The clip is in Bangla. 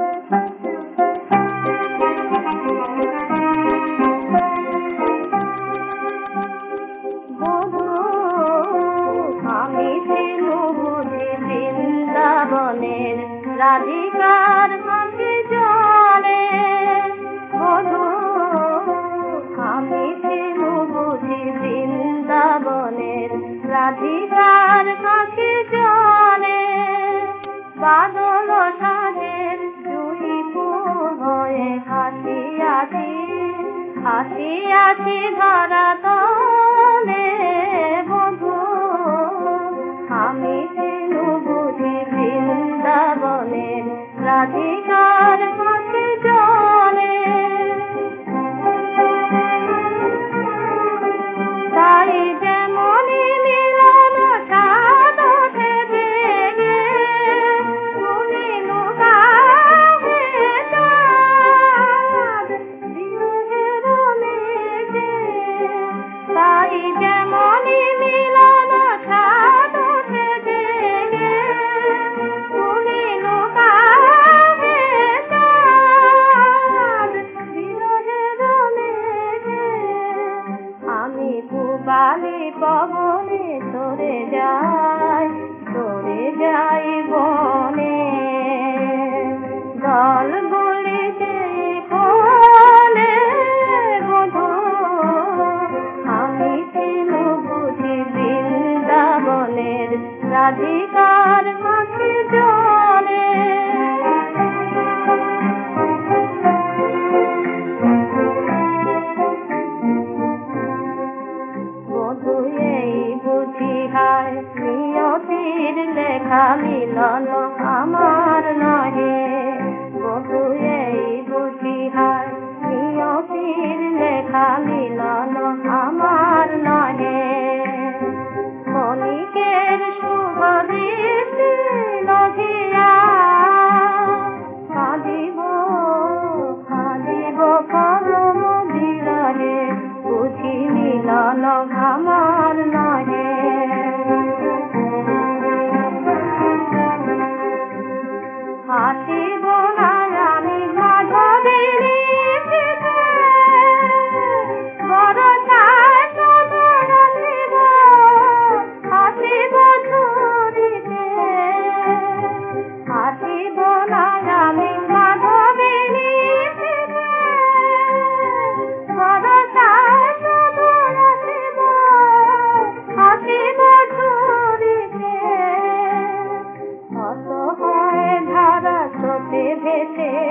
বৃন্দাবনের রাধিকার মাঝে জলে বধূ আমি ছিলু বুঝি বৃন্দাবনের রাধিকার মাঝে জলে বাদল সাজের জুই হয়ে হাসিয়াছি ধরা তলে বধূ আমি ছিলু বুঝি বৃন্দাবনের রাধিকার মাঝে জলে তাই যেমনই মিলন সাদ ওঠে জেগে শুনিনু গাহে চাঁদ বিরহের মেঘে তাই যেমনই মিলন সাদ ওঠে জেগে শুনিনু গাহে চাঁদ বিরহের মেঘে আমি পুবালি পবনে সরে যাই বনে দল বলিতে কোলে বধূ আমি ছিলু বুঝি বৃন্দাবনের রাধিকার মাঝে জলে বধূ এই বুঝি হায় নিয়তির লেখা মিলন আমার নহে বধূ এই বুঝি হায় নিয়তির লেখা মিলন আমার নহে ক্ষণিকের শুভ দৃষ্টি লভিয়া কাঁদিব পরম বিরহে বুঝি মিলন আমার নহে হাসিব না আমি মাধবীর পিঠে বরষায় শুধু নাচিব হাসিব ঝুরিতে হাসিব না আমি মাধবীর পিঠে বরষায় শুধু নাচিব হাসিব ঝুরিতে অসহায় ধারা স্রোতে ভেসে